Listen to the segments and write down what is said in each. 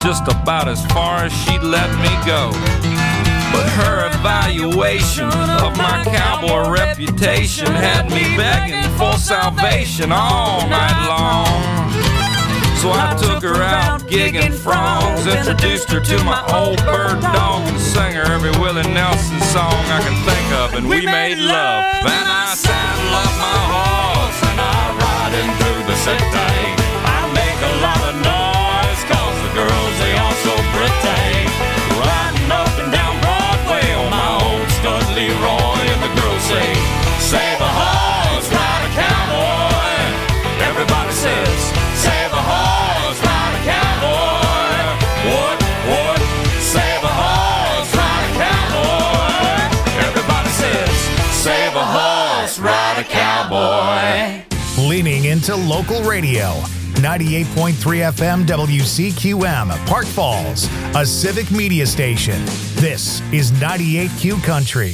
just about as far as she'd let me go. But her evaluation of my cowboy reputation had me begging for salvation all night long. So I took her out gigging frogs, introduced her to my old bird dog, and sang her every Willie Nelson song I can think of, and we made love. And I saddle up my horse and I ride him through the city. I make a lot of noise, cause the girls, they are so pretty. Riding up and down Broadway on my old stud Leroy, and the girls say, save a horse, ride a cowboy. Everybody says, save a horse, ride a cowboy. What? Save a horse, ride a cowboy. Everybody says, save a horse, ride a cowboy. Leaning into local radio. 98.3 FM WCQM, Park Falls, a civic media station. This is 98Q Country.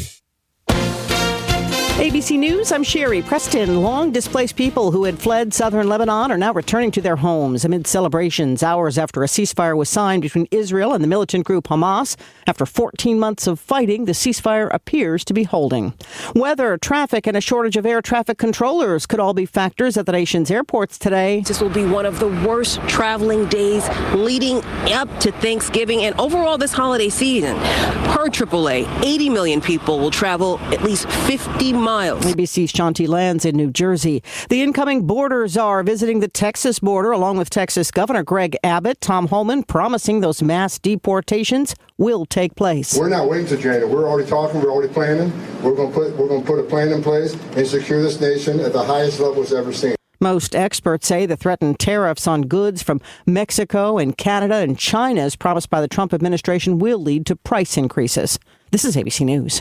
ABC News, I'm Sherry Preston. Long displaced people who had fled southern Lebanon are now returning to their homes amid celebrations hours after a ceasefire was signed between Israel and the militant group Hamas. After 14 months of fighting, the ceasefire appears to be holding. Weather, traffic, and a shortage of air traffic controllers could all be factors at the nation's airports today. This will be one of the worst traveling days leading up to Thanksgiving and overall this holiday season. Per AAA, 80 million people will travel at least 50 miles. ABC's Shanti Lands in New Jersey. The incoming border czar visiting the Texas border along with Texas Governor Greg Abbott. Tom Homan promising those mass deportations will take place. We're not waiting to January. We're already talking. We're already planning. We're going to put a plan in place and secure this nation at the highest level it's ever seen. Most experts say the threatened tariffs on goods from Mexico and Canada and China, as promised by the Trump administration, will lead to price increases. This is ABC News.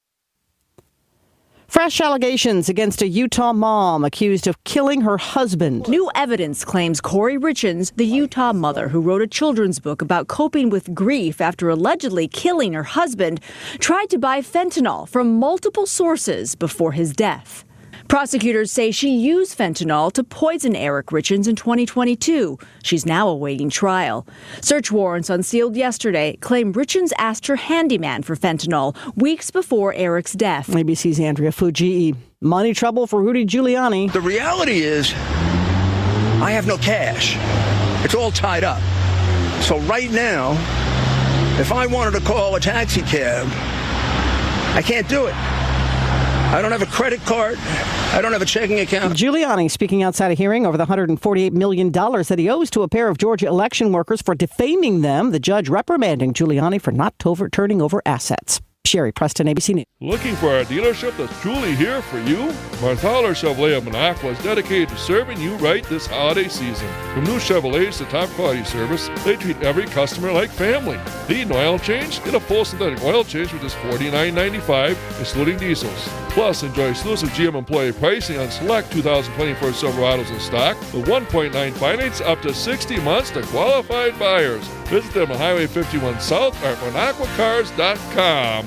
Fresh allegations against a Utah mom accused of killing her husband. New evidence claims Corey Richens, the Utah mother who wrote a children's book about coping with grief after allegedly killing her husband, tried to buy fentanyl from multiple sources before his death. Prosecutors say she used fentanyl to poison Eric Richens in 2022. She's now awaiting trial. Search warrants unsealed yesterday claim Richens asked her handyman for fentanyl weeks before Eric's death. ABC's Andrea Fujii. Money trouble for Rudy Giuliani. The reality is, I have no cash. It's all tied up. So right now, if I wanted to call a taxi cab, I can't do it. I don't have a credit card. I don't have a checking account. Giuliani speaking outside a hearing over the $148 million that he owes to a pair of Georgia election workers for defaming them. The judge reprimanding Giuliani for not turning over assets. Sherry Preston, ABC News. Looking for a dealership that's truly here for you? Marthaler Chevrolet of Minocqua is dedicated to serving you right this holiday season. From new Chevrolets to top quality service, they treat every customer like family. Need an oil change? Get a full synthetic oil change for just $49.95, excluding diesels. Plus, enjoy exclusive GM employee pricing on select 2024 Silverados in stock with 1.9 finance up to 60 months to qualified buyers. Visit them on Highway 51 South or at MinocquaCars.com.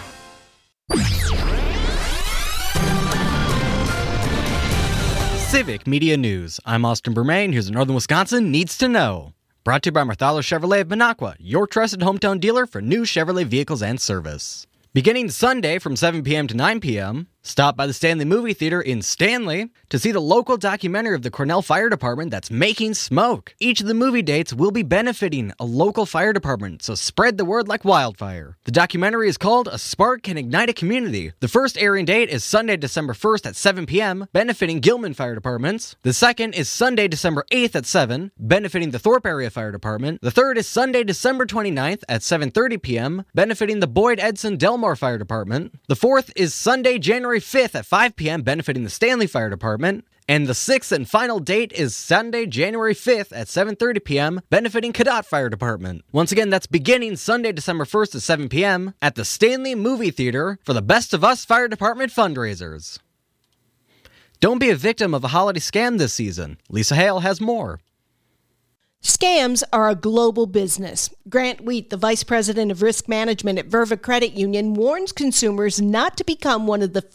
Civic Media News. I'm Austin Bermain. Here's what Northern Wisconsin needs to know. Brought to you by Marthaler Chevrolet of Minocqua, your trusted hometown dealer for new Chevrolet vehicles and service. Beginning Sunday from 7 p.m. to 9 p.m., stop by the Stanley Movie Theater in Stanley to see the local documentary of the Cornell Fire Department that's making smoke. Each of the movie dates will be benefiting a local fire department, so spread the word like wildfire. The documentary is called A Spark Can Ignite a Community. The first airing date is Sunday, December 1st at 7 p.m., benefiting Gilman Fire Departments. The second is Sunday, December 8th at 7, benefiting the Thorpe Area Fire Department. The third is Sunday, December 29th at 7:30 p.m., benefiting the Boyd Edson Delmar Fire Department. The fourth is Sunday, January 5th at 5 p.m., benefiting the Stanley Fire Department. And the sixth and final date is Sunday, January 5th at 7:30 p.m., benefiting Cadott Fire Department. Once again, that's beginning Sunday, December 1st at 7 p.m. at the Stanley Movie Theater for the Best of Us Fire Department fundraisers. Don't be a victim of a holiday scam this season. Lisa Hale has more. Scams are a global business. Grant Wheat, the Vice President of Risk Management at Verva Credit Union, warns consumers not to become one of the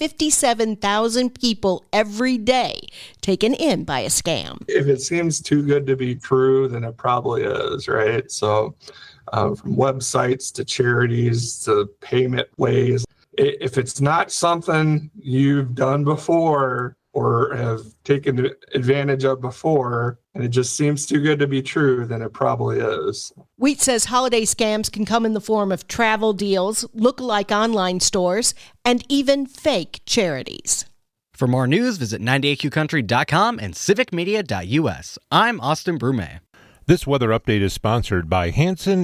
57,000 people every day taken in by a scam. If it seems too good to be true, then it probably is, right? So from websites to charities to payment ways, if it's not something you've done before or have taken advantage of before, and it just seems too good to be true, then it probably is. Wheat says holiday scams can come in the form of travel deals, lookalike online stores, and even fake charities. For more news, visit 98qcountry.com and civicmedia.us. I'm Austin Brume. This weather update is sponsored by Hanson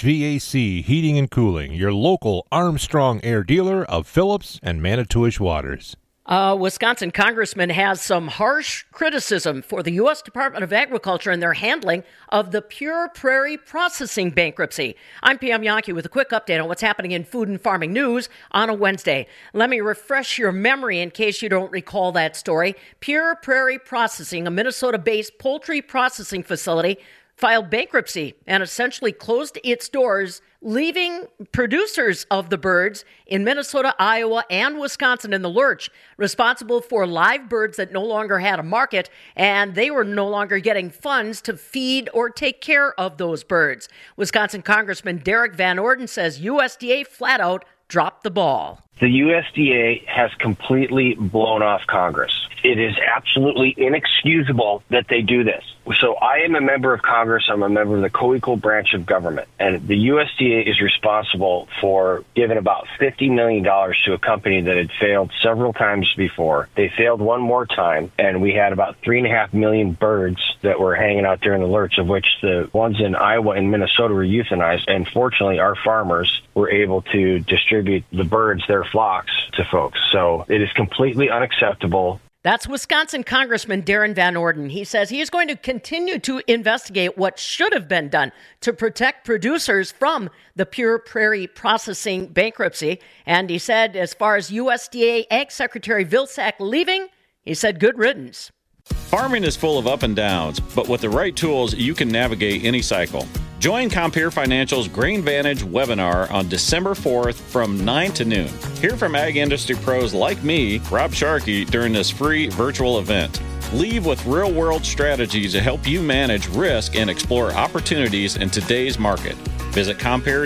HVAC Heating and Cooling, your local Armstrong Air dealer of Phillips and Manitowish Waters. Wisconsin congressman has some harsh criticism for the U.S. Department of Agriculture and their handling of the Pure Prairie Processing bankruptcy. I'm Pam Yankee with a quick update on what's happening in food and farming news on a Wednesday. Let me refresh your memory in case you don't recall that story. Pure Prairie Processing, a Minnesota-based poultry processing facility, filed bankruptcy and essentially closed its doors, leaving producers of the birds in Minnesota, Iowa, and Wisconsin in the lurch, responsible for live birds that no longer had a market, and they were no longer getting funds to feed or take care of those birds. Wisconsin Congressman Derek Van Orden says USDA flat out dropped the ball. The USDA has completely blown off Congress. It is absolutely inexcusable that they do this. So I am a member of Congress. I'm a member of the co-equal branch of government. And the USDA is responsible for giving about $50 million to a company that had failed several times before. They failed one more time, and we had about 3.5 million birds that were hanging out there in the lurch, of which the ones in Iowa and Minnesota were euthanized. And fortunately, our farmers were able to distribute the birds, their flocks, to folks. So it is completely unacceptable. That's Wisconsin Congressman Darren Van Orden. He says he is going to continue to investigate what should have been done to protect producers from the Pure Prairie Processing bankruptcy. And he said, as far as USDA Ag Secretary Vilsack leaving, he said, good riddance. Farming is full of up and downs, but with the right tools, you can navigate any cycle. Join Compeer Financial's Grain Vantage webinar on December 4th from 9 to noon. Hear from ag industry pros like me, Rob Sharkey, during this free virtual event. Leave with real-world strategies to help you manage risk and explore opportunities in today's market. Visit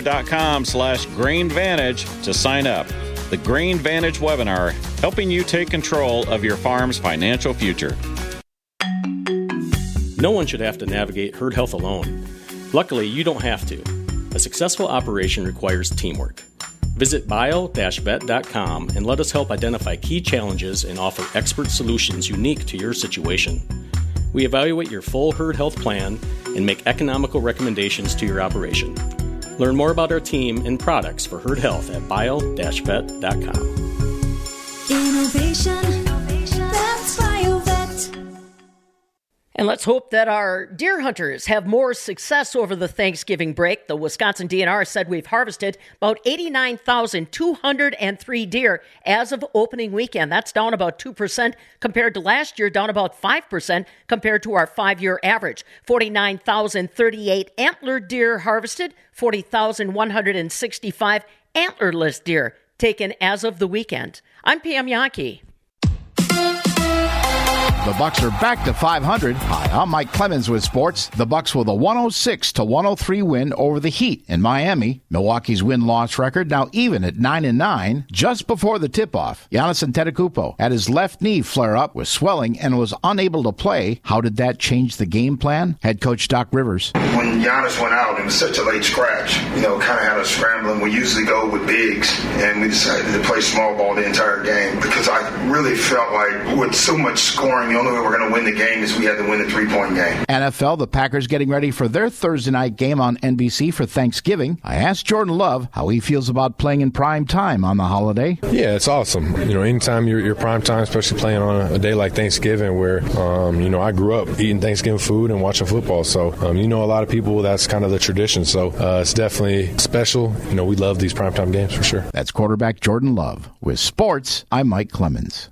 Compeer.com/GrainVantage to sign up. The Grain Vantage webinar, helping you take control of your farm's financial future. No one should have to navigate herd health alone. Luckily, you don't have to. A successful operation requires teamwork. Visit bio-vet.com and let us help identify key challenges and offer expert solutions unique to your situation. We evaluate your full herd health plan and make economical recommendations to your operation. Learn more about our team and products for herd health at bio-vet.com. Innovation, that's BioVet. And let's hope that our deer hunters have more success over the Thanksgiving break. The Wisconsin DNR said we've harvested about 89,203 deer as of opening weekend. That's down about 2% compared to last year, down about 5% compared to our 5-year average. 49,038 antlered deer harvested, 40,165 antlerless deer taken as of the weekend. I'm Pam Yankee. The Bucks are back to 500. Hi, I'm Mike Clemens with sports. The Bucks with a 106-103 win over the Heat in Miami. Milwaukee's win-loss record now even at 9-9. Just before the tip-off, Giannis Antetokounmpo had his left knee flare up with swelling and was unable to play. How did that change the game plan? Head coach Doc Rivers. When Giannis went out, it was such a late scratch. Kind of had us scrambling. We usually go with bigs, and we decided to play small ball the entire game because I really felt like with so much scoring, the only way we're going to win the game is we had to win the three-point game. NFL, the Packers getting ready for their Thursday night game on NBC for Thanksgiving. I asked Jordan Love how he feels about playing in prime time on the holiday. Yeah, it's awesome. Anytime you're prime time, especially playing on a day like Thanksgiving where, I grew up eating Thanksgiving food and watching football. So, a lot of people, that's kind of the tradition. So, it's definitely special. We love these primetime games for sure. That's quarterback Jordan Love. With sports, I'm Mike Clemens.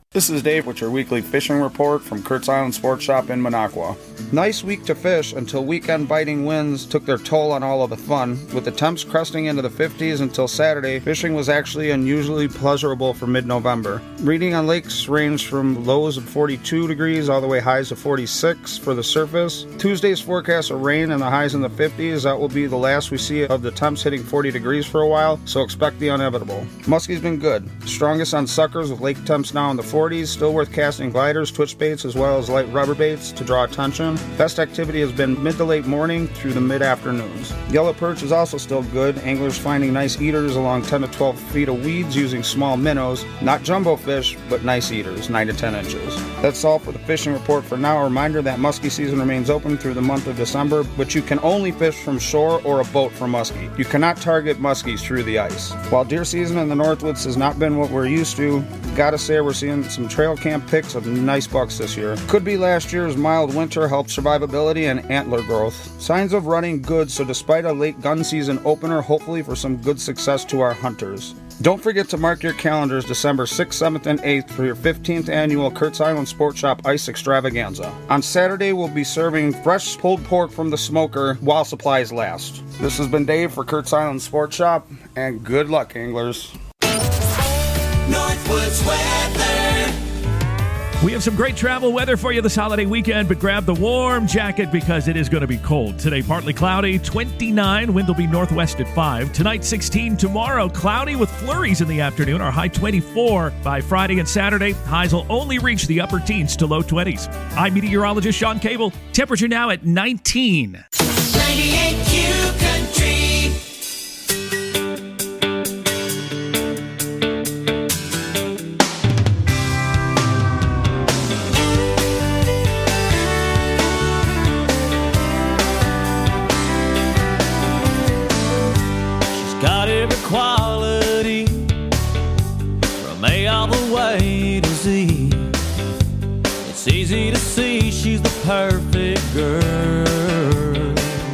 This is Dave with your weekly fishing report from Kurt's Island Sports Shop in Minocqua. Nice week to fish until weekend biting winds took their toll on all of the fun. With the temps cresting into the 50s until Saturday, fishing was actually unusually pleasurable for mid-November. Reading on lakes ranged from lows of 42 degrees all the way highs of 46 for the surface. Tuesday's forecast of rain and the highs in the 50s. That will be the last we see of the temps hitting 40 degrees for a while, so expect the inevitable. Muskie's been good. Strongest on suckers with lake temps now in the 40s. Still worth casting gliders, twitch baits, as well as light rubber baits to draw attention. Best activity has been mid to late morning through the mid-afternoons. Yellow perch is also still good. Anglers finding nice eaters along 10 to 12 feet of weeds using small minnows. Not jumbo fish, but nice eaters, 9 to 10 inches. That's all for the fishing report for now. A reminder that muskie season remains open through the month of December, but you can only fish from shore or a boat for muskie. You cannot target muskies through the ice. While deer season in the Northwoods has not been what we're used to, gotta say we're seeing some trail camp picks of nice bucks this year. Could be last year's mild winter helped survivability and antler growth. Signs of running good, so despite a late gun season opener, hopefully for some good success to our hunters. Don't forget to mark your calendars December 6th, 7th, and 8th for your 15th annual Kurt's Island Sports Shop Ice Extravaganza. On Saturday, we'll be serving fresh pulled pork from the smoker while supplies last. This has been Dave for Kurt's Island Sports Shop, and good luck, anglers. Northwoods weather. We have some great travel weather for you this holiday weekend, but grab the warm jacket because it is going to be cold. Today, partly cloudy, 29. Wind will be northwest at 5. Tonight, 16. Tomorrow, cloudy with flurries in the afternoon. Our high 24. By Friday and Saturday, highs will only reach the upper teens to low 20s. I'm meteorologist Sean Cable. Temperature now at 19. 98Q Country. Got every quality from A all the way to Z. It's easy to see she's the perfect girl.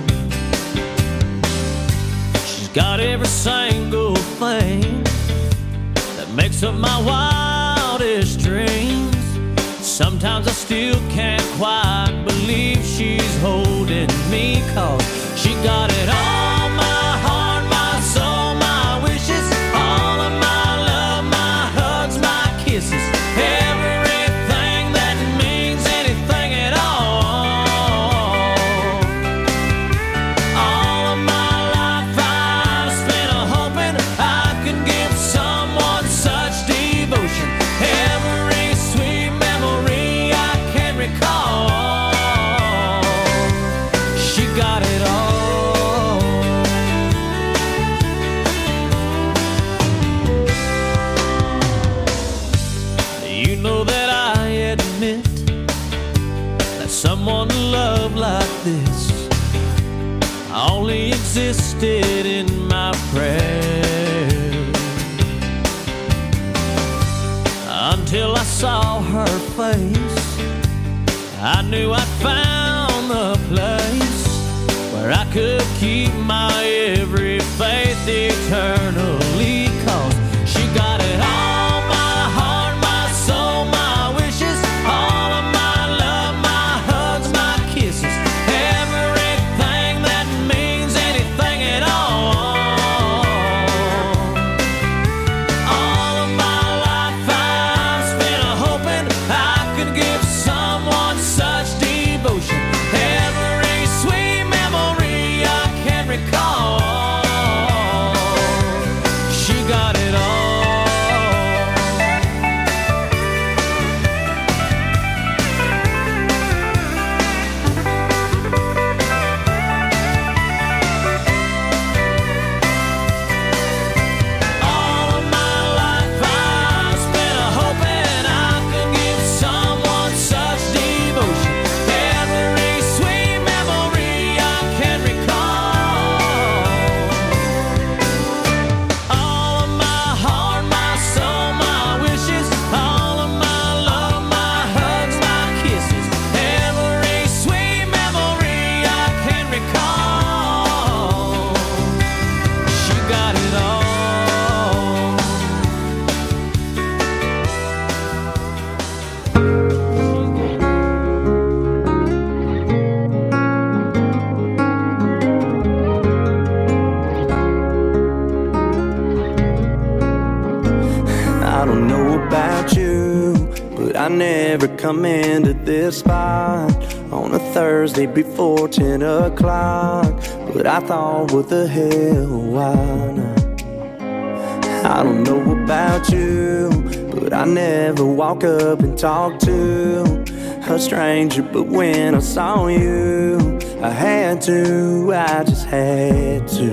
She's got every single thing that makes up my wildest dreams. Sometimes I still can't quite believe she's holding me, 'cause she got it all. Someone to love like this only existed in my prayers, until I saw her face. I knew I'd found the place where I could keep my every faith eternally, 'cause she got it all. Every sweet memory I can recall. I never come into this spot on a Thursday before 10 o'clock. But I thought, what the hell, why not? I don't know about you, but I never walk up and talk to a stranger. But when I saw you, I had to, I just had to.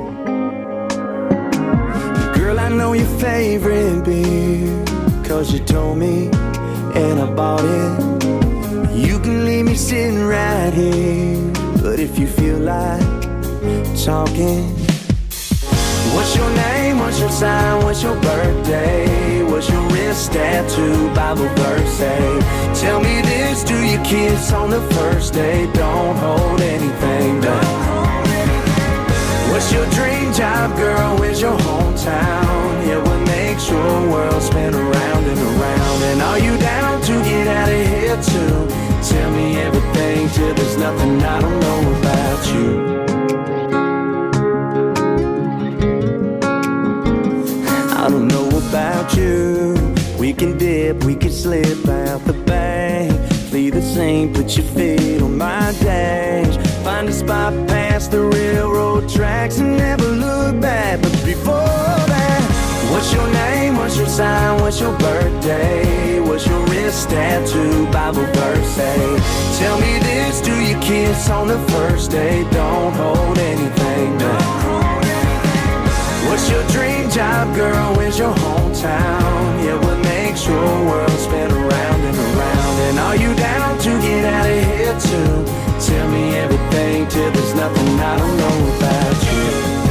Girl, I know your favorite beer, 'cause you told me and I bought it. You can leave me sitting right here, but if you feel like talking, what's your name, what's your sign, what's your birthday, what's your wrist tattoo, Bible verse say? Tell me this, do you kiss on the first day? Don't hold anything back. What's your dream job, girl, where's your hometown? Yeah, what makes your world spin around and around? And are you down to get out of here too? Tell me everything till there's nothing I don't know about you. I don't know about you. We can dip, we can slip out the bank, flee the scene, put your feet on my dash, find a spot past the railroad tracks and never look back. But before that, what's your name, what's your sign, what's your birthday, what's your wrist tattoo, Bible verse say? Tell me this, do you kiss on the first day? Don't hold anything back. What's your dream job, girl, where's your hometown? Yeah, what makes your world spin around and around? And are you down to get out of here too? Tell me everything till there's nothing I don't know about you.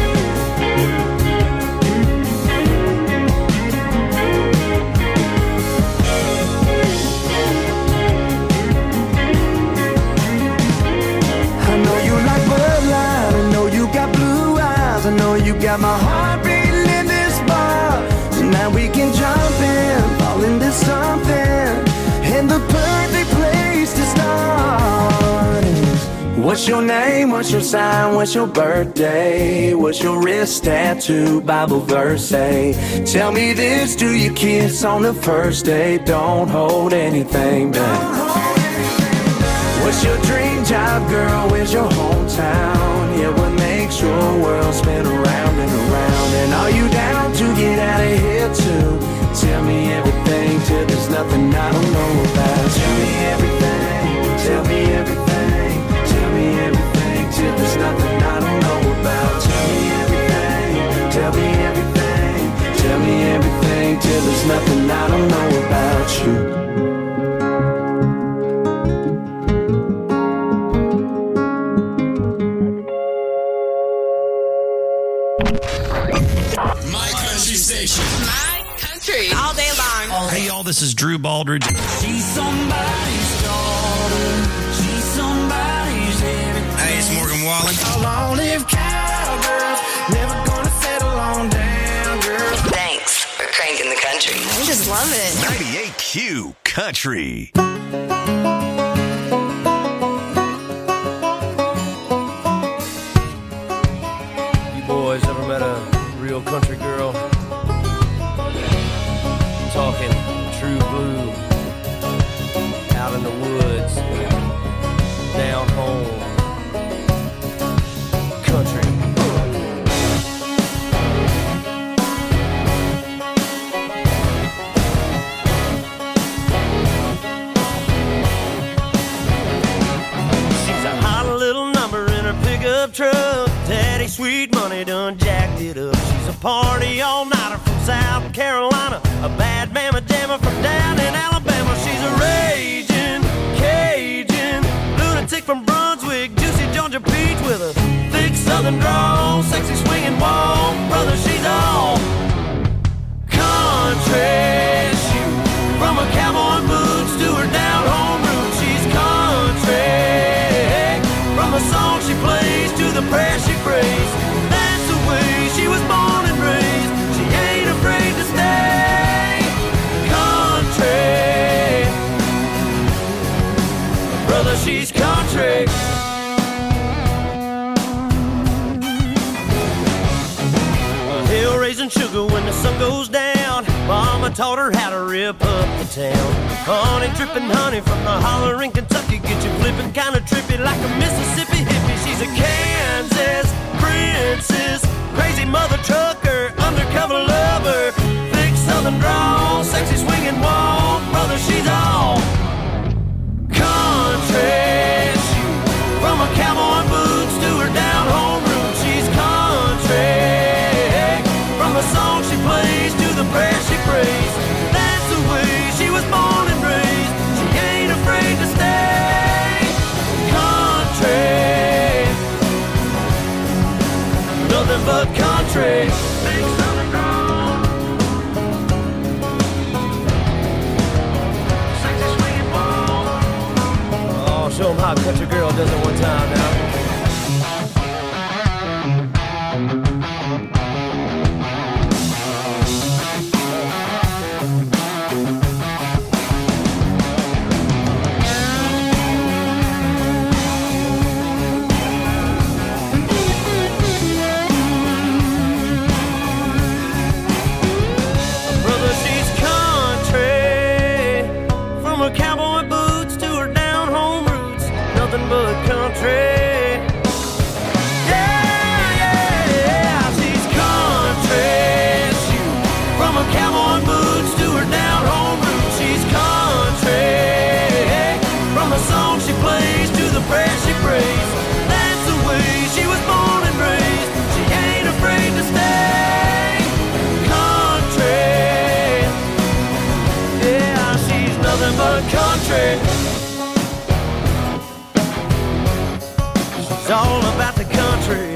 I know you like Bud Light, I know you got blue eyes, I know you got my heart beating in this bar. Tonight we can jump in, fall into something, and the perfect place to start is, what's your name, what's your sign, what's your birthday, what's your wrist tattoo, Bible verse say? Tell me this, do you kiss on the first day? Don't hold anything back. What's your dream job, girl, where's your hometown? Yeah, what makes your world spin around and around? And are you down to get out of here too? Tell me everything till there's nothing I don't know about. Tell me everything, tell me everything, tell me everything till there's nothing I don't know about. Tell me everything, tell me everything, tell me everything till there's nothing I don't know about you. All day long. Hey, y'all, this is Drew Baldridge. She's somebody's daughter. She's somebody's everything. Hey, it's Morgan Wallen. Long live cowgirls. Never gonna settle on down, girl. Thanks for cranking the country. I just love it. 98Q Country. You boys ever met a real country girl? Talking true blue, out in the woods, down home, country. She's a hot little number in her pickup truck. Daddy Sweet Money done jacked it up. She's a party all-nighter from South Carolina, a bad mama jammer from down in Alabama. She's a raging Cajun lunatic from Brunswick, juicy Georgia peach with a thick southern drawl, sexy swinging walk. Brother, she's all country. From her cowboy boots to her down home roots, she's country. From the song she plays to the prayer she prays, that's the way she was born and raised. She ain't afraid to stay country. Brother, she's country. Hill raising sugar when the sun goes down, bomb Mama taught her how to rip up the town. Honey dripping honey from the holler in Kentucky. Get you flipping kind of trippy like a Mississippi hippie. She's a Kansas princess, crazy mother trucker, undercover lover, thick southern drawl, sexy swinging walk. Brother, she's all country. From her cowboy boots to her down home roots, she's country. From the song she plays to the prayer she prays, that's the way she was born and raised. She ain't afraid to stay country. Nothing but country. Big southern drawl, sexy swinging ball. Oh, show 'em how a country girl does it one time now. Cowboy boots to her down home roots, nothing but country. Yeah, yeah, yeah, she's country. From her cowboy boots to her down home roots, she's country. From the song she plays to the prayer she prays, that's the way she was born and raised. She ain't afraid to stay country. Yeah, she's nothing but country. She's all about the country.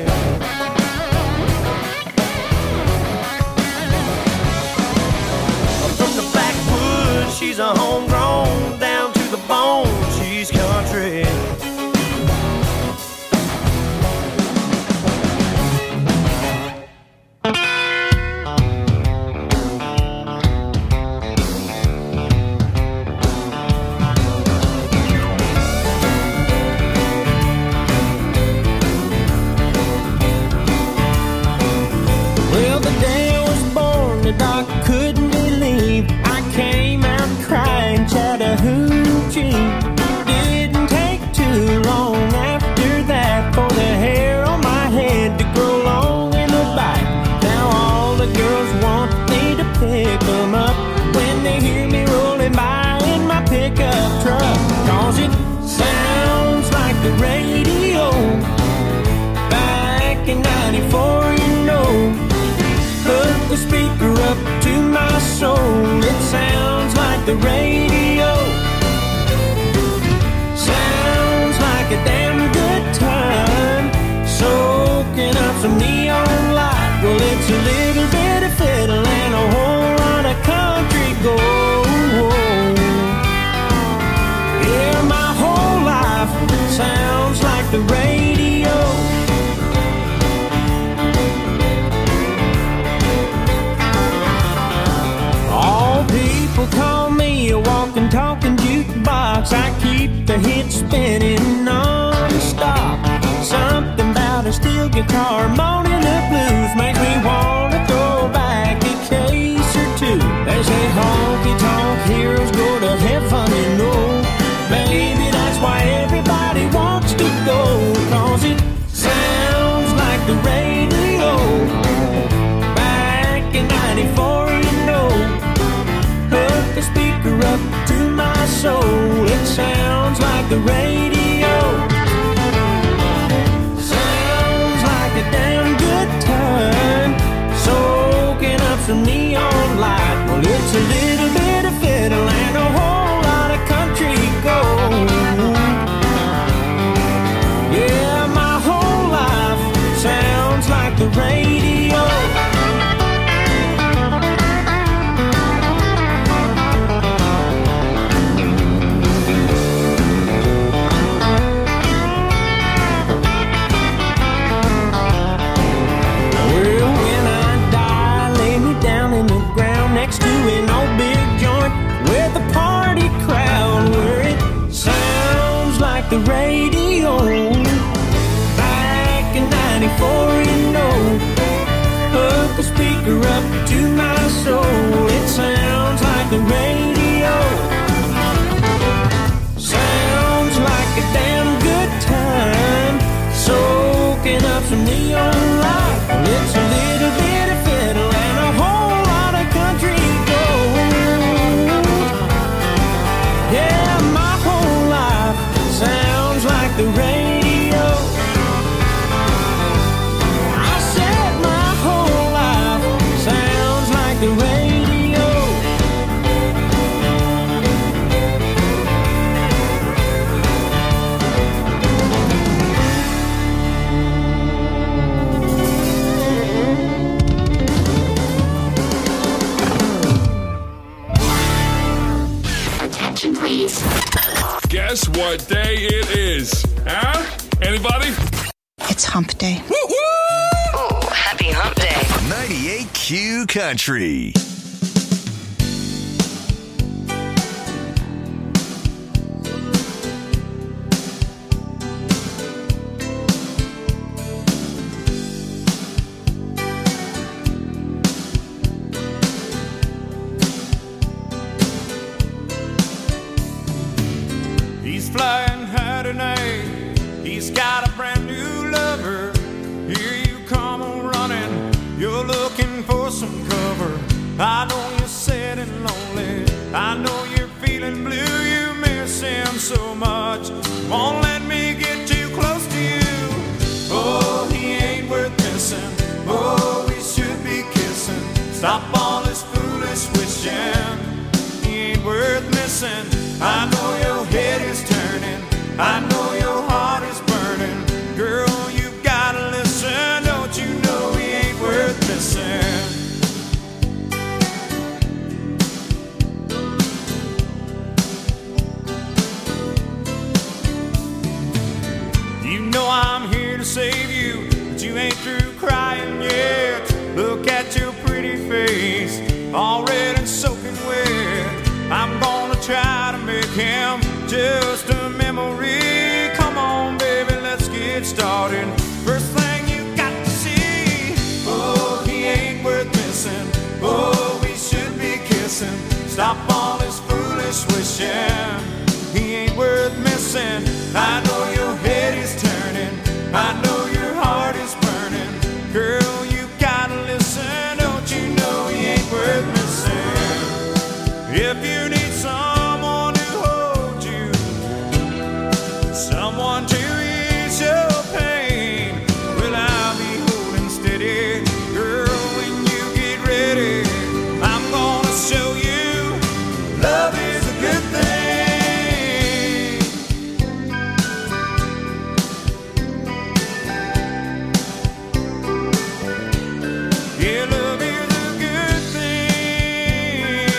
From the backwoods, she's a homegrown, down to the bone, she's country. Well, the day I was born, the doc couldn't believe I came out crying Chattahoochee. Didn't take too long after that for the hair on my head to grow long in the back. Now all the girls want me to pick them up when they hear me rolling by in my pickup truck. 'Cause it sounds like the radio back in 94, you know. Put the speaker up to my soul. It sounds like the radio. Sounds like a damn good time. Soaking up some neon light. Well, it's a little bit of fiddle and a whole lot of country gold. Yeah, my whole life sounds like the radio. All people call me a walking, talking jukebox. I keep the hits spinning non-stop. Something about a steel guitar moaning the blues makes me want to throw back a case or two. They say honky-tonk heroes go to heaven and no. Maybe that's why everybody wants to go. 'Cause it sounds like the radio back in 94, you know. Hook the speaker up to my soul. It sounds like the radio. Sounds like a damn good time. Soaking up some neon light. Well, it's a little bit of fiddle and a whole lot of country gold. Yeah, my whole life sounds like the radio. Well, when I die, lay me down in the ground next to an old big joint with a party crowd where it sounds like the radio. Back in 94, you know. what day it is. Huh? Anybody? It's hump day. Ooh, happy hump day. 98Q Country. He's flying high tonight. He's got a brand new lover. Here you come running. You're looking for some cover. I know you're sad and lonely. I know you're feeling blue. You miss him so much. Won't let me get too close to you. Oh, he ain't worth missing. Oh, we should be kissing. Stop all this foolish wishing. He ain't worth missing. I know your head is turning. I know your heart is burning. Girl, you gotta listen. Don't you know he ain't worth missing? You know I'm here to save you, but you ain't through crying yet. Look at your pretty face, all red and soaking wet. I'm gonna try to make him just a memory. Come on, baby, let's get started. First thing you got to see, oh, he ain't worth missing. Oh, we should be kissing. Stop all this foolish wishing. He ain't worth missing. I know your head is turning. I know your heart is burning. Girl, you gotta listen. Don't you know he ain't worth missing? If you need someone to hold you, someone to ease your pain, well, I'll be holding steady. Girl, when you get ready, I'm gonna show you love is a good thing. Yeah, love is a good thing.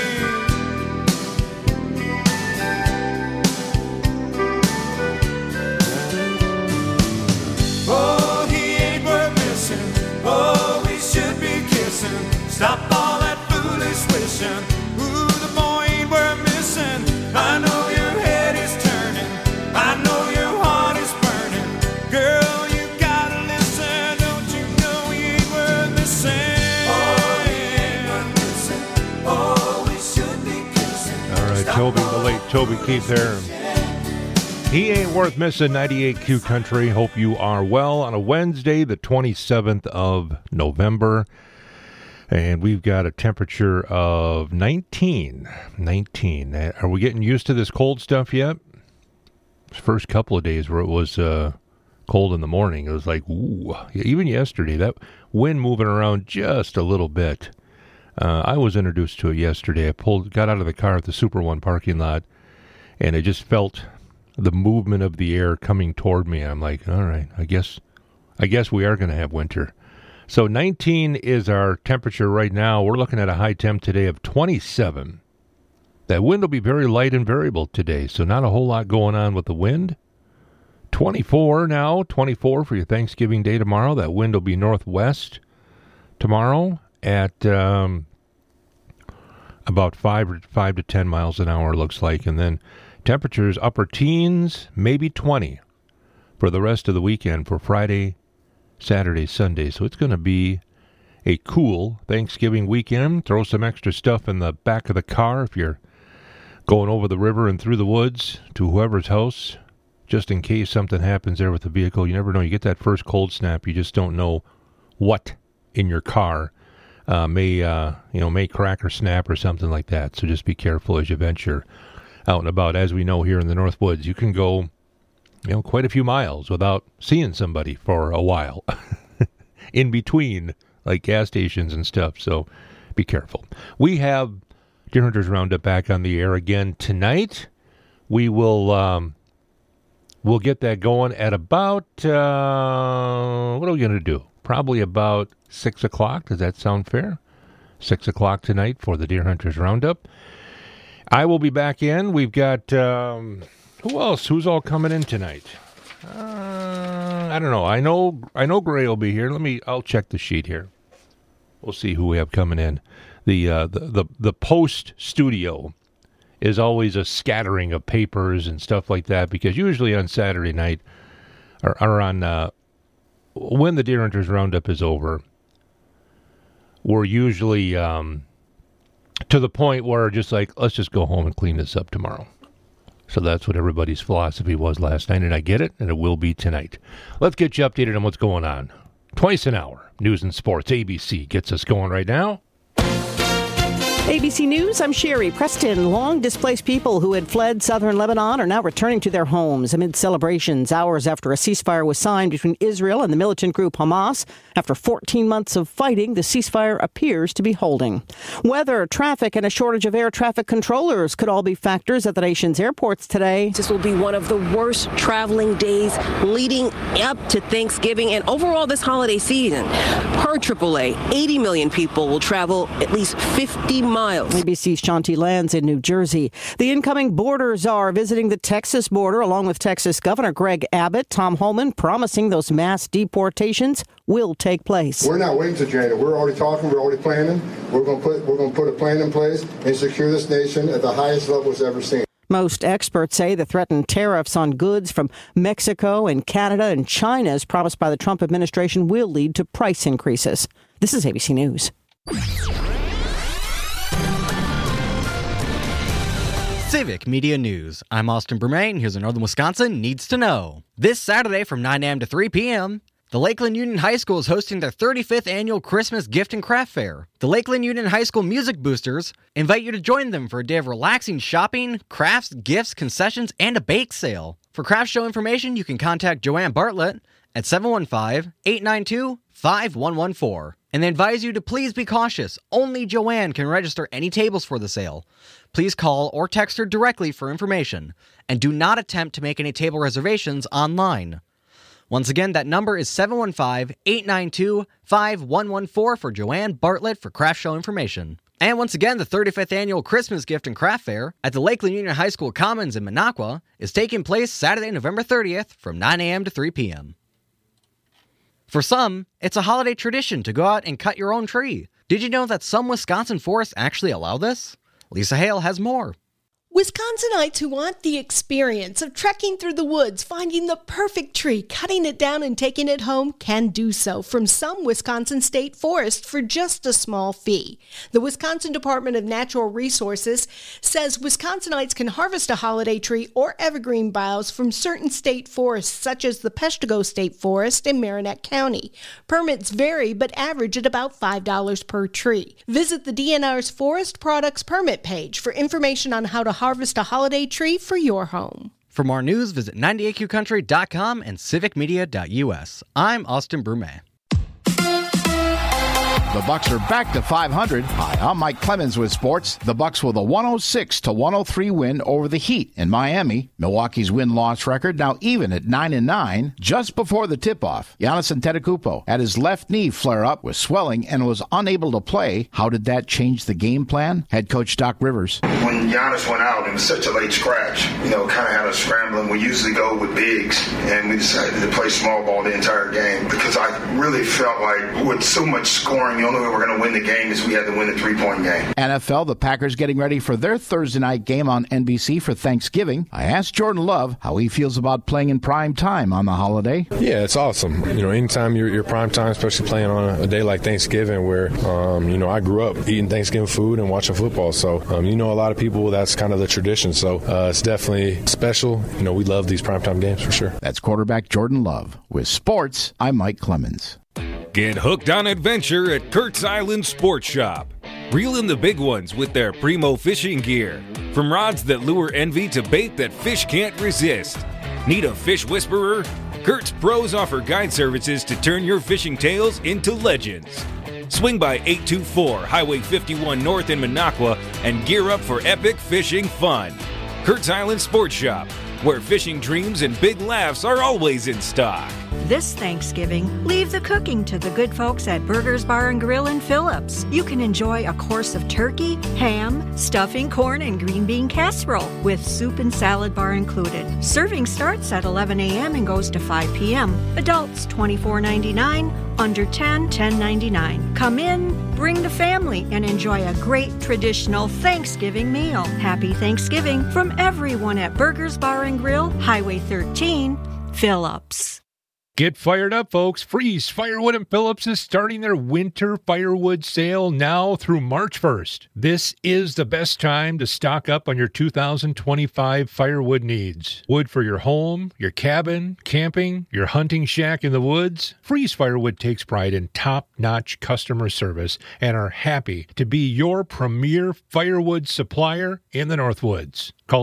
Oh, he ain't worth missing. Oh, we should be kissing. Stop all that foolish wishing. Ooh, the boy ain't worth missing. I know your head is turning. I know your heart is burning. Girl, you gotta listen. Don't you know he ain't worth missing? Oh, he ain't worth missing. Oh, we should be kissing. All right, Toby, the late Toby Keith there. He ain't worth missing. 98Q Country. Hope you are well on a Wednesday, the 27th of November. And we've got a temperature of 19. 19. Are we getting used to this cold stuff yet? First couple of days where it was cold in the morning, it was like, ooh. Even yesterday, that wind moving around just a little bit. I was introduced to it yesterday. I got out of the car at the Super One parking lot, and I just felt the movement of the air coming toward me. I'm like, all right, I guess we are going to have winter. So 19 is our temperature right now. We're looking at a high temp today of 27. That wind will be very light and variable today, so not a whole lot going on with the wind. 24 now, 24 for your Thanksgiving Day tomorrow. That wind will be northwest tomorrow at about 5 to 10 miles an hour, looks like. And then temperatures upper teens, maybe 20 for the rest of the weekend for Friday, Saturday, Sunday. So it's going to be a cool Thanksgiving weekend. Throw some extra stuff in the back of the car if you're going over the river and through the woods to whoever's house, just in case something happens there with the vehicle. You never know. You get that first cold snap. You just don't know what in your car may crack or snap or something like that. So just be careful as you venture out and about. As we know here in the North Woods, you can go quite a few miles without seeing somebody for a while in between, like gas stations and stuff. So be careful. We have Deer Hunters Roundup back on the air again tonight. We will we'll get that going at about what are we going to do? Probably about 6 o'clock. Does that sound fair? 6 o'clock tonight for the Deer Hunters Roundup. I will be back in. We've got Who else? Who's all coming in tonight? I don't know. I know Gray will be here. I'll check the sheet here. We'll see who we have coming in. The post studio is always a scattering of papers and stuff like that, because usually on Saturday night or on when the Deer Hunters Roundup is over, we're usually to the point where just like, let's just go home and clean this up tomorrow. So that's what everybody's philosophy was last night, and I get it, and it will be tonight. Let's get you updated on what's going on. Twice an hour, news and sports. ABC gets us going right now. ABC News, I'm Sherry Preston. Long displaced people who had fled southern Lebanon are now returning to their homes amid celebrations hours after a ceasefire was signed between Israel and the militant group Hamas. After 14 months of fighting, the ceasefire appears to be holding. Weather, traffic, and a shortage of air traffic controllers could all be factors at the nation's airports today. This will be one of the worst traveling days leading up to Thanksgiving and overall this holiday season. Per AAA, 80 million people will travel at least 50 miles. ABC's Shanti Lands in New Jersey. The incoming border czar visiting the Texas border along with Texas Governor Greg Abbott. Tom Holman promising those mass deportations will take place. We're not waiting to January. We're already talking. We're already planning. We're going to put a plan in place and secure this nation at the highest levels ever seen. Most experts say the threatened tariffs on goods from Mexico and Canada and China, as promised by the Trump administration, will lead to price increases. This is ABC News. Civic Media News. I'm Austin Bermain. Here's what Northern Wisconsin needs to know. This Saturday from 9 a.m. to 3 p.m., the Lakeland Union High School is hosting their 35th annual Christmas Gift and Craft Fair. The Lakeland Union High School Music Boosters invite you to join them for a day of relaxing shopping, crafts, gifts, concessions, and a bake sale. For craft show information, you can contact Joanne Bartlett at 715-892-5114. And they advise you to please be cautious. Only Joanne can register any tables for the sale. Please call or text her directly for information. And do not attempt to make any table reservations online. Once again, that number is 715-892-5114 for Joanne Bartlett for craft show information. And once again, the 35th annual Christmas Gift and Craft Fair at the Lakeland Union High School Commons in Minocqua is taking place Saturday, November 30th from 9 a.m. to 3 p.m. For some, it's a holiday tradition to go out and cut your own tree. Did you know that some Wisconsin forests actually allow this? Lisa Hale has more. Wisconsinites who want the experience of trekking through the woods, finding the perfect tree, cutting it down and taking it home can do so from some Wisconsin state forests for just a small fee. The Wisconsin Department of Natural Resources says Wisconsinites can harvest a holiday tree or evergreen boughs from certain state forests such as the Peshtigo State Forest in Marinette County. Permits vary but average at about $5 per tree. Visit the DNR's Forest Products Permit page for information on how to harvest a holiday tree for your home. For more news, visit 98qcountry.com and civicmedia.us. I'm Austin Brumet. The Bucks are back to 500. Hi, I'm Mike Clemens with sports. The Bucks with a 106-103 win over the Heat in Miami. Milwaukee's win-loss record now even at 9-9. Just before the tip-off, Giannis Antetokounmpo had his left knee flare up with swelling and was unable to play. How did that change the game plan? Head coach Doc Rivers. When Giannis went out, it was such a late scratch. Kind of had us scrambling. We usually go with bigs, and we decided to play small ball the entire game because I really felt like with so much scoring, the only way we're going to win the game is we had to win the three-point game. NFL, the Packers getting ready for their Thursday night game on NBC for Thanksgiving. I asked Jordan Love how he feels about playing in prime time on the holiday. Yeah, it's awesome. Anytime you're prime time, especially playing on a day like Thanksgiving where, I grew up eating Thanksgiving food and watching football. So, a lot of people, that's kind of the tradition. So, it's definitely special. We love these primetime games for sure. That's quarterback Jordan Love. With sports, I'm Mike Clemens. Get hooked on adventure at Kurt's Island Sports Shop. Reel in the big ones with their primo fishing gear. From rods that lure envy to bait that fish can't resist. Need a fish whisperer? Kurt's pros offer guide services to turn your fishing tales into legends. Swing by 824 Highway 51 North in Minocqua and gear up for epic fishing fun. Kurt's Island Sports Shop, where fishing dreams and big laughs are always in stock. This Thanksgiving, leave the cooking to the good folks at Burgers Bar and Grill in Phillips. You can enjoy a course of turkey, ham, stuffing, corn, and green bean casserole with soup and salad bar included. Serving starts at 11 a.m. and goes to 5 p.m. Adults $24.99, under 10, $10.99. Come in, bring the family, and enjoy a great traditional Thanksgiving meal. Happy Thanksgiving from everyone at Burgers Bar and Grill, Highway 13, Phillips. Get fired up, folks. Freeze Firewood and Phillips is starting their winter firewood sale now through March 1st. This is the best time to stock up on your 2025 firewood needs. Wood for your home, your cabin, camping, your hunting shack in the woods. Freeze Firewood takes pride in top-notch customer service and are happy to be your premier firewood supplier in the Northwoods. Call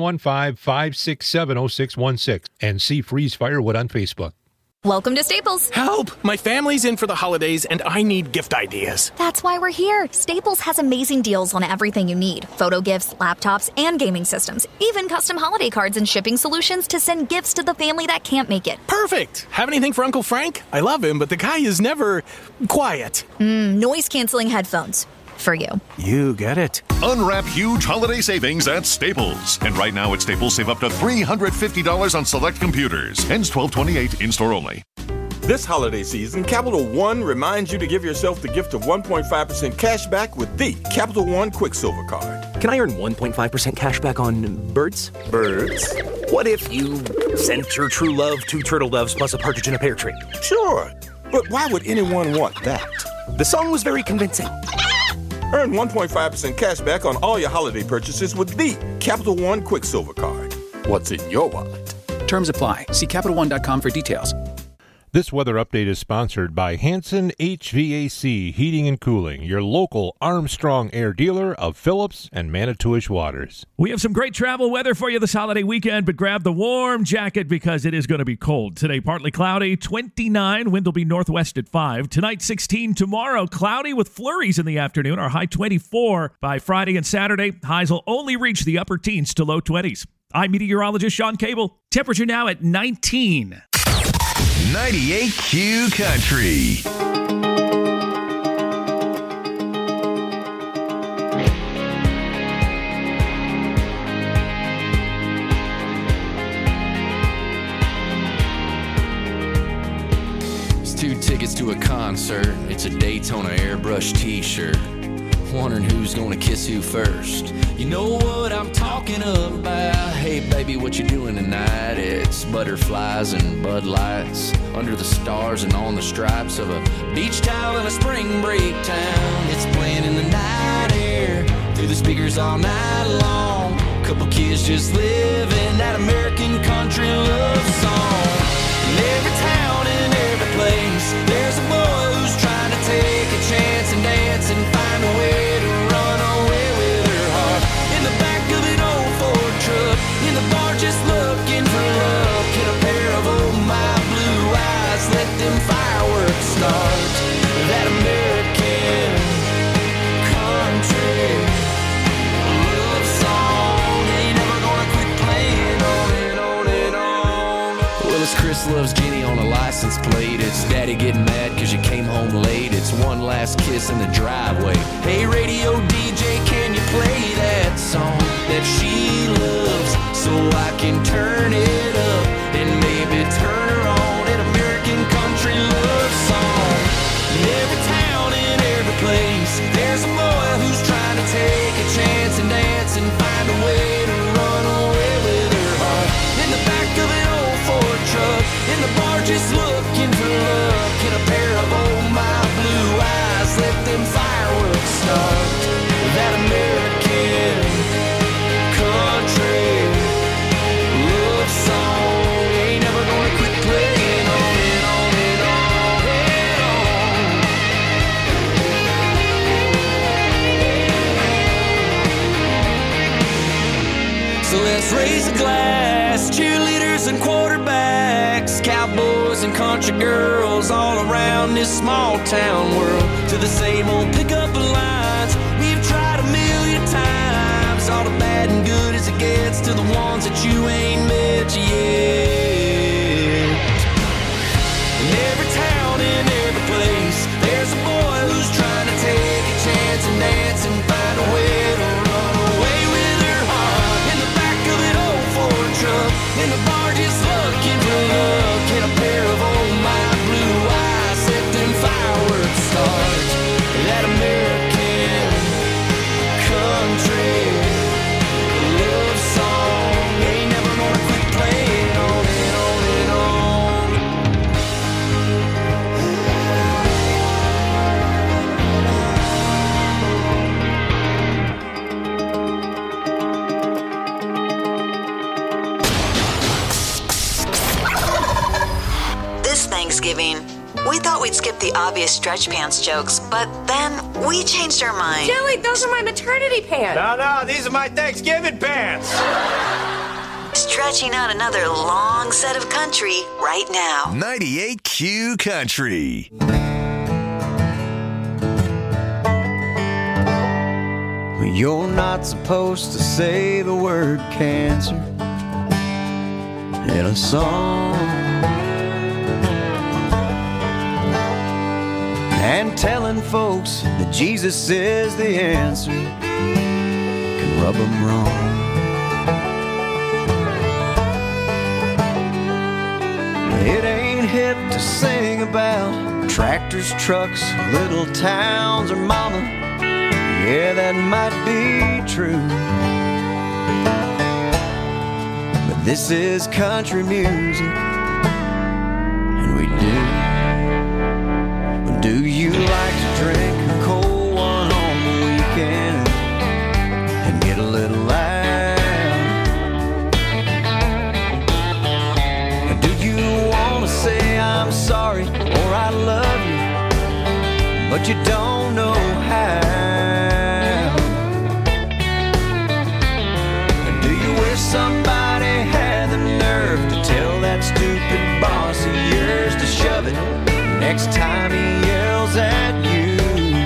715-567-0616 and see Freeze Firewood on Facebook. Welcome to Staples. Help! My family's in for the holidays and I need gift ideas. That's why we're here. Staples has amazing deals on everything you need. Photo gifts, laptops, and gaming systems. Even custom holiday cards and shipping solutions to send gifts to the family that can't make it. Perfect! Have anything for Uncle Frank? I love him, but the guy is never quiet. Noise-canceling headphones. For you. You get it. Unwrap huge holiday savings at Staples. And right now at Staples, save up to $350 on select computers. Ends 12/28, in-store only. This holiday season, Capital One reminds you to give yourself the gift of 1.5% cash back with the Capital One Quicksilver Card. Can I earn 1.5% cash back on birds? Birds? What if you sent your true love 2 turtle doves plus a partridge in a pear tree? Sure, but why would anyone want that? The song was very convincing. Earn 1.5% cash back on all your holiday purchases with the Capital One Quicksilver Card. What's in your wallet? Terms apply. See CapitalOne.com for details. This weather update is sponsored by Hanson HVAC Heating and Cooling, your local Armstrong Air dealer of Phillips and Manitowish Waters. We have some great travel weather for you this holiday weekend, but grab the warm jacket because it is going to be cold. Today, partly cloudy, 29. Wind will be northwest at 5. Tonight, 16. Tomorrow, cloudy with flurries in the afternoon. Our high 24. By Friday and Saturday, highs will only reach the upper teens to low 20s. I'm meteorologist Sean Cable. Temperature now at 19. 98Q Country. It's 2 tickets to a concert. It's a Daytona airbrush t-shirt. Wondering who's gonna kiss who first. You know what I'm talking about. Hey baby, what you doing tonight? It's butterflies and Bud Lights under the stars and on the stripes of a beach towel in a spring break town. It's playing in the night air through the speakers all night long. Couple kids just living that American country love song. In every town and every place, there's a boy who's trying to take a chance and dance and find a way to run away with her heart. In the back of an old Ford truck, in the bar just looking for love. Get a pair of old my blue eyes, let them fireworks start. That American country love song ain't never gonna quit playing on and on and on. Well, it's Chris Loves Jenny on a license plate. It's Daddy getting mad cause you came home late. It's one last kiss in the driveway. Hey radio DJ, can you play that song that she loves so I can turn it up and maybe turn her on? An American country love song. In every town and every place, there's a boy who's trying to take a chance and dance and find a way to run away with her heart. In the back of an old Ford truck, in the bar just looking for love. Get a pair of old my blue eyes, let them fireworks start. That American country love song ain't never gonna quit playing on and on and on and on. So let's raise a glass, cheerleaders and quarterbacks, cowboys and country girls all around this small town world, to the same old pickup lines we've tried a million times. All the bad and good as it gets, to the ones that you ain't met yet. We thought we'd skip the obvious stretch pants jokes, but then we changed our mind. Kelly, those are my maternity pants. No, these are my Thanksgiving pants. Stretching out another long set of country right now. 98Q Country. You're not supposed to say the word cancer in a song. And telling folks that Jesus is the answer can rub them wrong. It ain't hip to sing about tractors, trucks, little towns, or mama. Yeah, that might be true. But this is country music, and we do. Do you like to drink a cold one on the weekend and get a little loud? Do you want to say I'm sorry or I love you, but you don't know how? Do you wish somebody had the nerve to tell that stupid boss of yours to shove it next time he yells at you?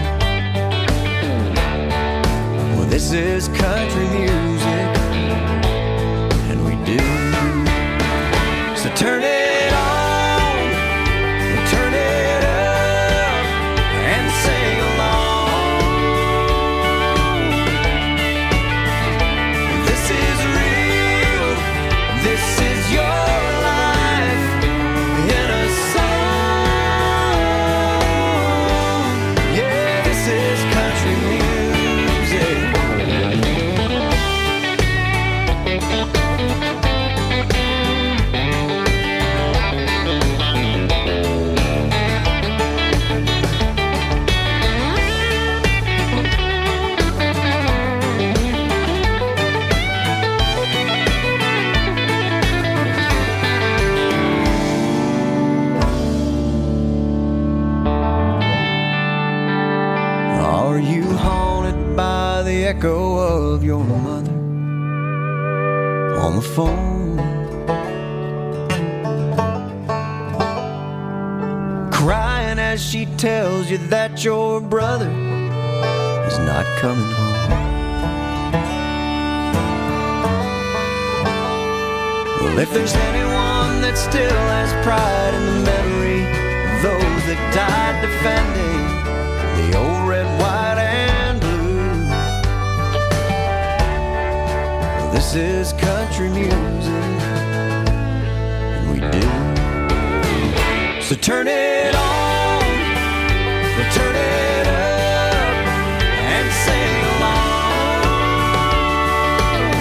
Well, this is country music, and we do. So turn it on, turn it up, and sing along. This is real, this is your life in a song. Yeah, this is country music. Are you haunted by the echo of your mother on the phone, crying as she tells you that your brother is not coming home? Well, if there's anyone that still has pride in the memory of those that died defending the old red, white, and blue, well, this is country music, and we do. So turn it on, turn it up, and sing along.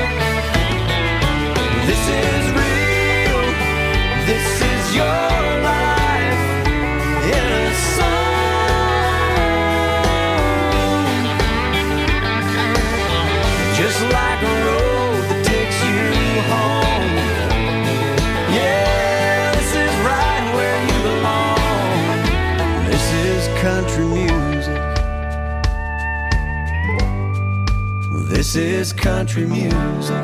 This is real, this is your life in a song. Just like a road that takes you home. Yeah, this is right where you belong. This is country music. This is country music.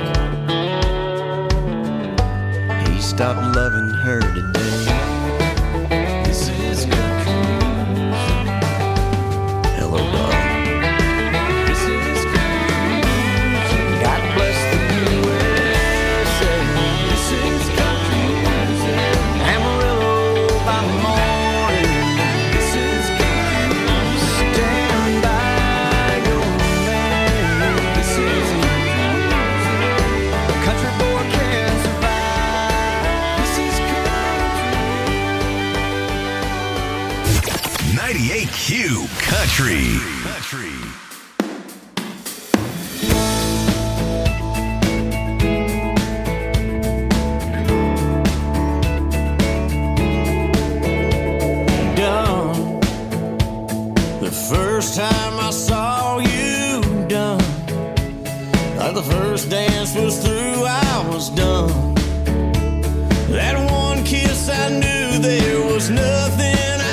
He stopped loving her today. This is country music. Hello, darling. Q Country. Done. The first time I saw you done, like the first dance was through, I was done. That one kiss, I knew there was nothing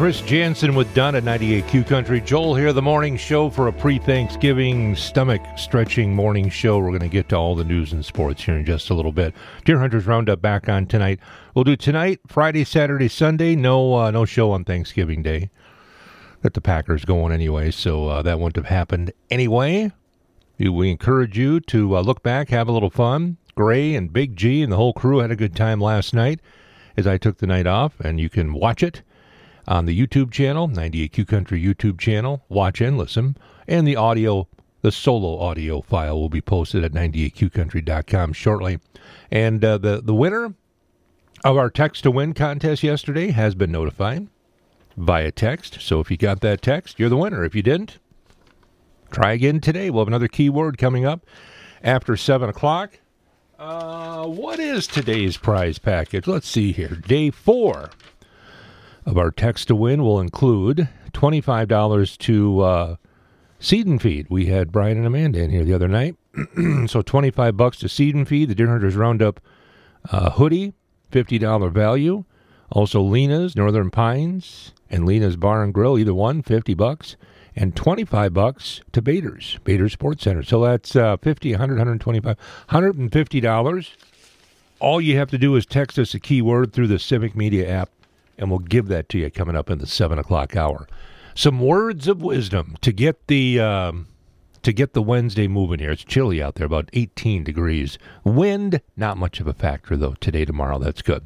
Chris Jansen with Dunn at 98 Q Country. Joel here, the morning show for a pre-Thanksgiving stomach-stretching morning show. We're going to get to all the news and sports here in just a little bit. Deer Hunters Roundup back on tonight. We'll do tonight, Friday, Saturday, Sunday. No show on Thanksgiving Day. Got the Packers going anyway, so that wouldn't have happened anyway. We encourage you to look back, have a little fun. Gray and Big G and the whole crew had a good time last night as I took the night off, and you can watch it on the YouTube channel, 98Q Country YouTube channel. Watch and listen. And the audio, the solo audio file will be posted at 98QCountry.com shortly. And the winner of our Text to Win contest yesterday has been notified via text. So if you got that text, you're the winner. If you didn't, try again today. We'll have another keyword coming up after 7 o'clock. What is today's prize package? Let's see here. Day 4 of our Text to Win will include $25 to Seed and Feed. We had Brian and Amanda in here the other night. So $25 to Seed and Feed. The Deer Hunters Roundup hoodie, $50 value. Also Lena's Northern Pines and Lena's Bar and Grill, either one, $50. And $25 to Bader Sports Center. So that's $50, $100, $125, $150. All you have to do is text us a keyword through the Civic Media app, and we'll give that to you coming up in the 7 o'clock hour. Some words of wisdom to get the Wednesday moving here. It's chilly out there, about 18 degrees. Wind, not much of a factor, though, today, tomorrow. That's good.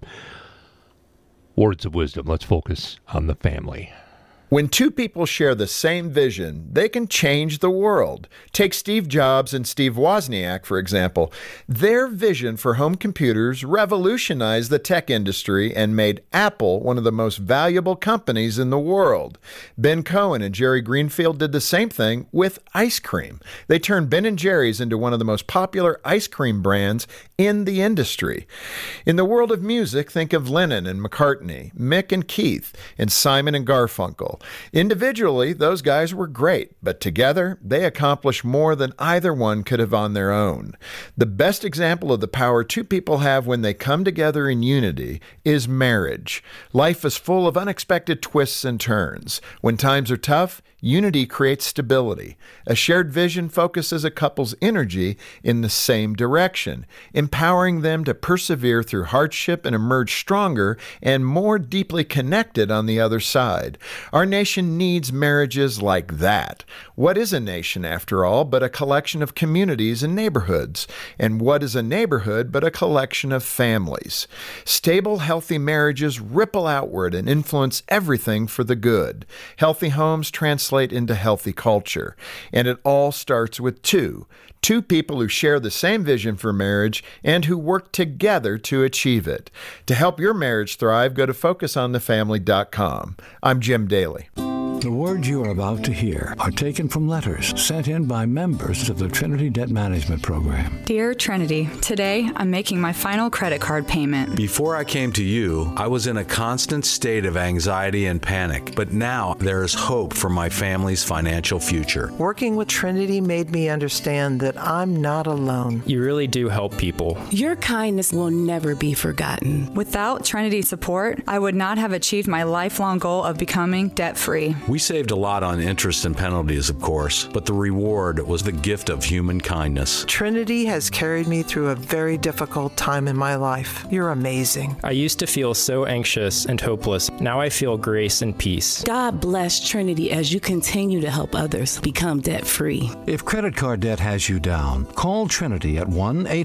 Words of wisdom. Let's focus on the family. When two people share the same vision, they can change the world. Take Steve Jobs and Steve Wozniak, for example. Their vision for home computers revolutionized the tech industry and made Apple one of the most valuable companies in the world. Ben Cohen and Jerry Greenfield did the same thing with ice cream. They turned Ben & Jerry's into one of the most popular ice cream brands in the industry. In the world of music, think of Lennon and McCartney, Mick and Keith, and Simon and Garfunkel. Individually, those guys were great, but together, they accomplished more than either one could have on their own. The best example of the power two people have when they come together in unity is marriage. Life is full of unexpected twists and turns. When times are tough, unity creates stability. A shared vision focuses a couple's energy in the same direction, empowering them to persevere through hardship and emerge stronger and more deeply connected on the other side. Our nation needs marriages like that. What is a nation, after all, but a collection of communities and neighborhoods? And what is a neighborhood but a collection of families? Stable, healthy marriages ripple outward and influence everything for the good. Healthy homes translate into healthy culture. And it all starts with two people who share the same vision for marriage and who work together to achieve it. To help your marriage thrive, go to FocusOnTheFamily.com. I'm Jim Daly. The words you are about to hear are taken from letters sent in by members of the Trinity Debt Management Program. Dear Trinity, today I'm making my final credit card payment. Before I came to you, I was in a constant state of anxiety and panic, but now there is hope for my family's financial future. Working with Trinity made me understand that I'm not alone. You really do help people. Your kindness will never be forgotten. Without Trinity's support, I would not have achieved my lifelong goal of becoming debt-free. We saved a lot on interest and penalties, of course, but the reward was the gift of human kindness. Trinity has carried me through a very difficult time in my life. You're amazing. I used to feel so anxious and hopeless. Now I feel grace and peace. God bless Trinity as you continue to help others become debt-free. If credit card debt has you down, call Trinity at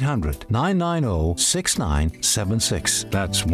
1-800-990-6976. That's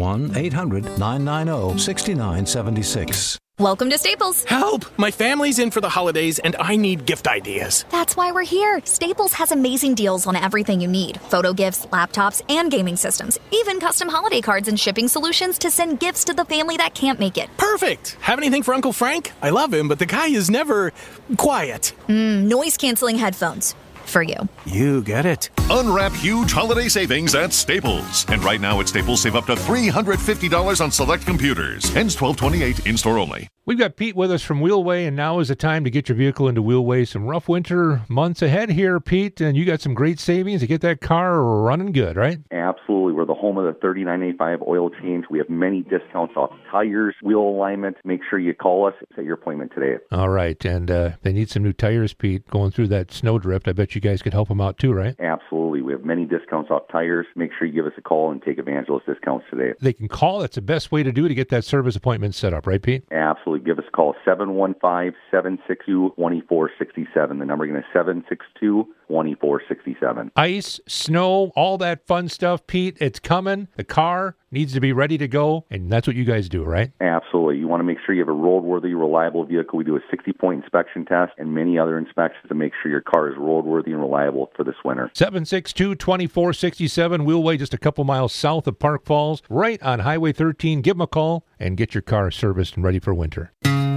1-800-990-6976. Welcome to Staples. Help! My family's in for the holidays and I need gift ideas. That's why we're here. Staples has amazing deals on everything you need. Photo gifts, laptops, and gaming systems. Even custom holiday cards and shipping solutions to send gifts to the family that can't make it. Perfect! Have anything for Uncle Frank? I love him, but the guy is never quiet. Noise-canceling headphones. For you. You get it. Unwrap huge holiday savings at Staples. And right now at Staples, save up to $350 on select computers. Ends 12/28, in-store only. We've got Pete with us from Wheelway, and now is the time to get your vehicle into Wheelway. Some rough winter months ahead here, Pete, and you got some great savings to get that car running good, right? Absolutely. We're the home of the 3985 oil change. We have many discounts off tires, wheel alignment. Make sure you call us. Set your appointment today. All right, and they need some new tires, Pete, going through that snowdrift. I bet you guys could help them out too, right? Absolutely. We have many discounts off tires. Make sure you give us a call and take advantage of those discounts today. They can call. That's the best way to do it to get that service appointment set up, right, Pete? Absolutely. Give us a call, 715-762-2467. The number again is 762-2467. Ice, snow, all that fun stuff, Pete. It's coming. The car needs to be ready to go, and that's what you guys do, right? Absolutely. You want to make sure you have a roadworthy, reliable vehicle. We do a 60-point inspection test and many other inspections to make sure your car is roadworthy and reliable for this winter. 762-2467, Wheelway, just a couple miles south of Park Falls, right on Highway 13. Give them a call and get your car serviced and ready for winter.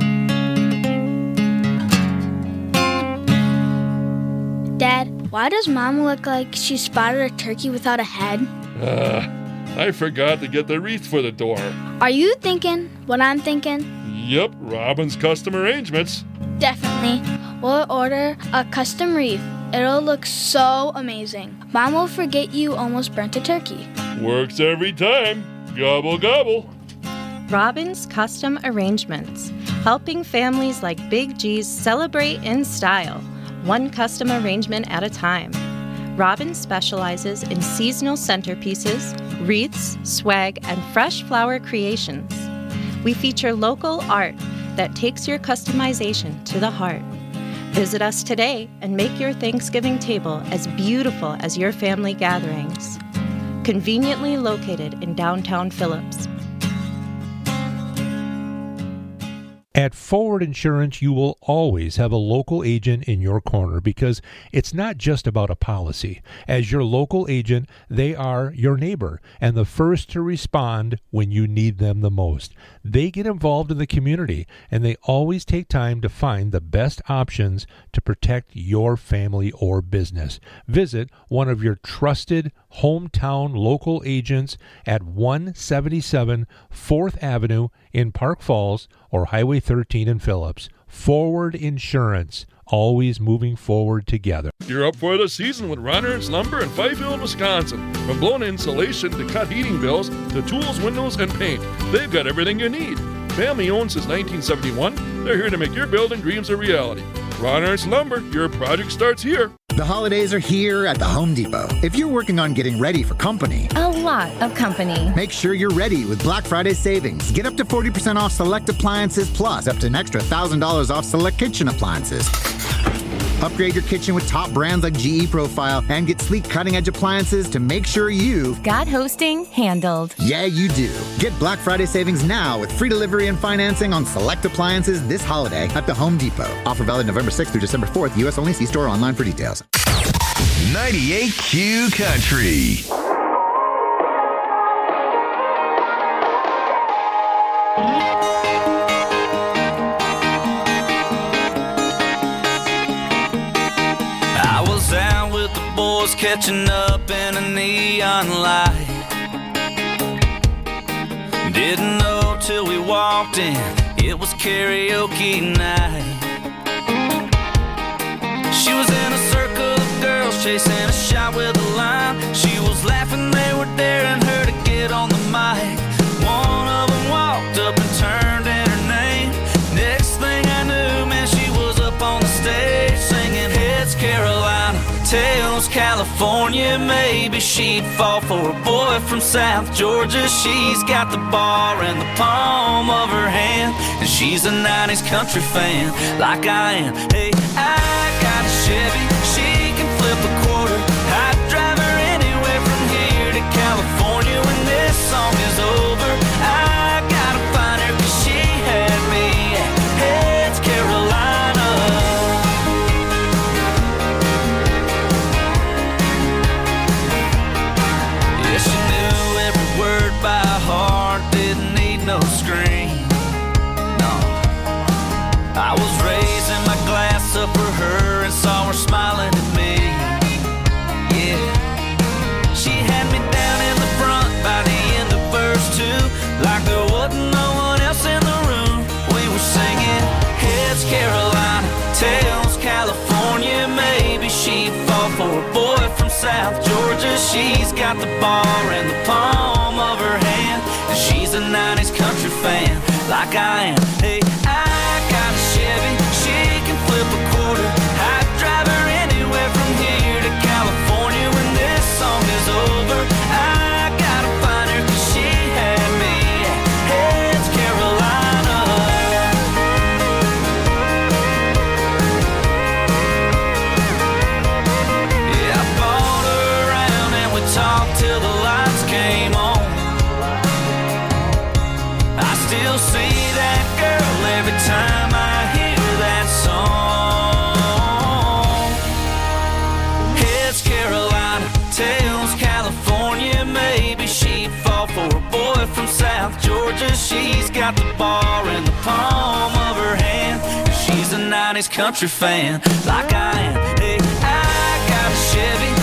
Dad, why does Mom look like she spotted a turkey without a head? I forgot to get the wreath for the door. Are you thinking what I'm thinking? Yep, Robin's Custom Arrangements. Definitely. We'll order a custom wreath. It'll look so amazing. Mom will forget you almost burnt a turkey. Works every time. Gobble, gobble. Robin's Custom Arrangements, helping families like Big G's celebrate in style, one custom arrangement at a time. Robin specializes in seasonal centerpieces, wreaths, swag, and fresh flower creations. We feature local art that takes your customization to the heart. Visit us today and make your Thanksgiving table as beautiful as your family gatherings. Conveniently located in downtown Phillips. At Forward Insurance, you will always have a local agent in your corner because it's not just about a policy. As your local agent, they are your neighbor and the first to respond when you need them the most. They get involved in the community and they always take time to find the best options to protect your family or business. Visit one of your trusted hometown local agents at 177 4th Avenue in Park Falls or Highway 13 in Phillips. Forward Insurance, always moving forward together. You're up for the season with Ronner's Lumber in Fifield, Wisconsin. From blown insulation to cut heating bills to tools, windows, and paint, they've got everything you need. Family owned since 1971, they're here to make your building dreams a reality. Ronner's Lumber, your project starts here. The holidays are here at the Home Depot. If you're working on getting ready for company, a lot of company, make sure you're ready with Black Friday savings. Get up to 40% off select appliances plus up to an extra $1,000 off select kitchen appliances. Upgrade your kitchen with top brands like GE Profile and get sleek cutting-edge appliances to make sure you've got hosting handled. Yeah, you do. Get Black Friday savings now with free delivery and financing on select appliances this holiday at the Home Depot. Offer valid November 6th through December 4th. U.S. only. See store or online for details. 98Q Country. Boys catching up in a neon light. Didn't know till we walked in, it was karaoke night. She was in a circle of girls chasing a shot with a line. She was laughing, they were daring her to get on the mic. One of them walked up and turned in her name. Next thing I knew, man, she was up on the stage singing Heads Carolina, Tails California. Maybe she'd fall for a boy from South Georgia. She's got the bar in the palm of her hand, and she's a 90s country fan like I am. Hey, I got a Chevy, she can flip a quarter. I'd drive her anywhere from here to California. When this song is over, I gotta find her, 'cause she had me at Heads Carolina. Yeah, she knew every word by heart, didn't need no screen. No, I was raising my glass up for her and saw her smile South Georgia. She's got the bar in the palm of her hand, and she's a 90s country fan like I am. Hey, I got a Chevy, she can flip a quarter. I'd drive her anywhere from here to California when this song is over. I gotta find her 'cause she had me. Hey, it's Carolina. Yeah, I bought her around and we talked till the lights came on. I still see that girl every time I hear that song. It's Carolina, tells California, maybe she'd fall for a boy from South Georgia. She's got the bar in the palm of her hand, and she's a 90s country fan like I am. Hey, I got a Chevy,